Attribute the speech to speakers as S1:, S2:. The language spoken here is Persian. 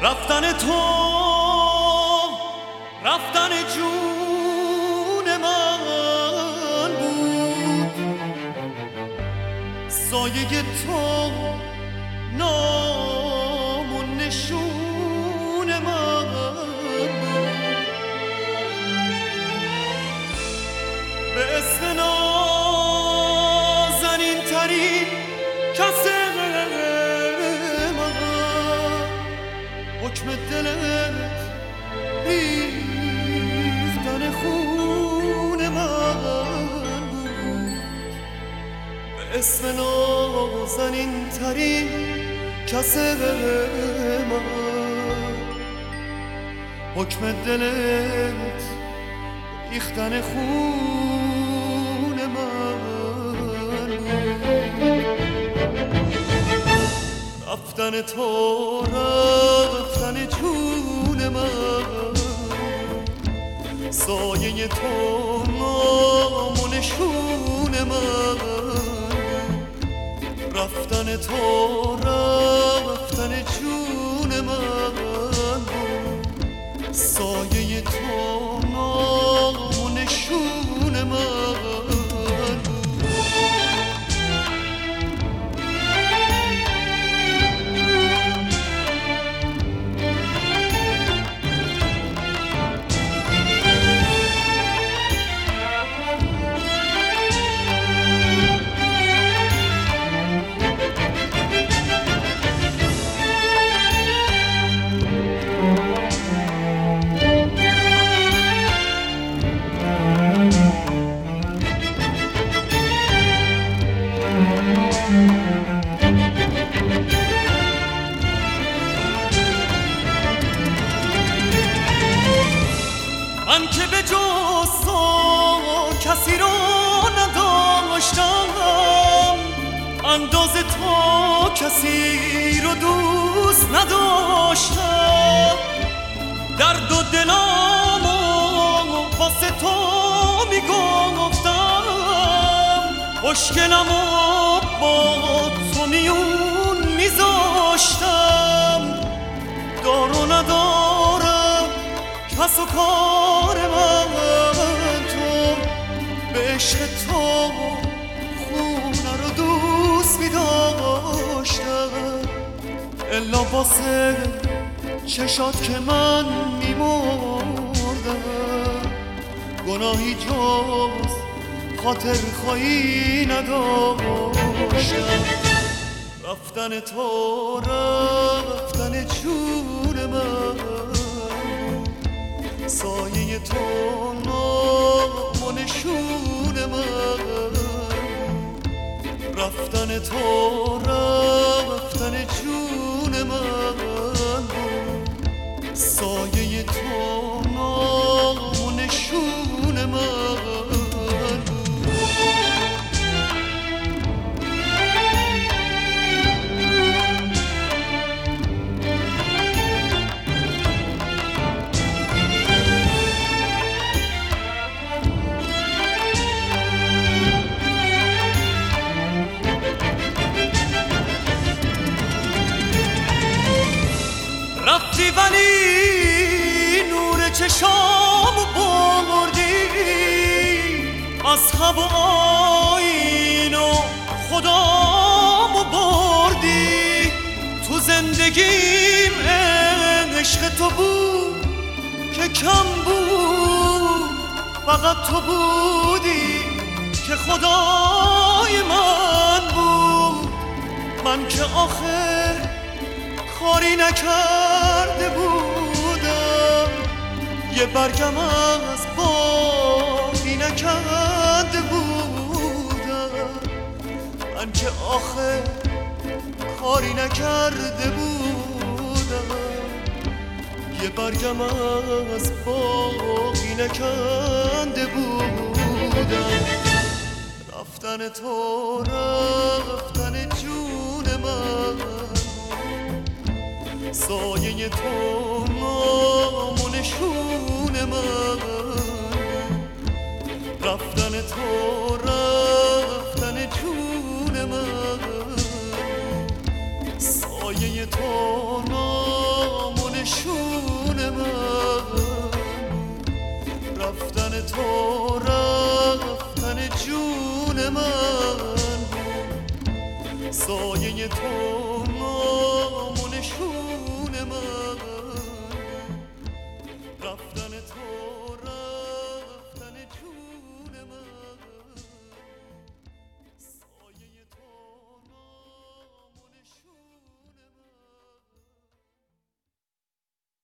S1: رفتن تو رفتن جون من بود، سایه تو نام و نشون من بود. به اسم نازنین ترین کس من حکم دلت ریختن خون من بود. به اسم نازنین ترین کس من حکم دلت ریختن خون من بود. رفتن تو رفتن جون من، سایه تو نام و نشون من. رفتن تو رفتن جون من، سایه تو نام و نشون من. من که به جز تو کسی رو نداشتم، انداز تو کسی رو دوست نداشتم. درد و دلامو واسه تو میگفتم، مشکلمو با تو میون میذاشتم. دار و ندارم کس و کار من، تو به عشق تو خونه رو دوست می‌داشتم. الا واسه چشات که من میمردم، گناهی جز خاطر خواهی نداشتم. رفتن تو رفتن جون من، سایه تو نام و نشون من. رفتن تو رفتن جون من، سایه تو نام و نشون من. رفتی ولی نور چشامو بردی، از خب و آیین و خدامو بردی. تو زندگیم عشق تو بود که کم بود، فقط تو بودی که خدای من بود. من که آخر کاری نکرده بودم، یه برگم از باقی نکرده بودم. من که آخر کاری نکرده بودم، یه برگم از باقی نکرده بودم. رفتن تو رفتن جون من، سایه تو نام و نشون من. رفتن تو رفتن جون من، سایه تو نام و من، سایه تو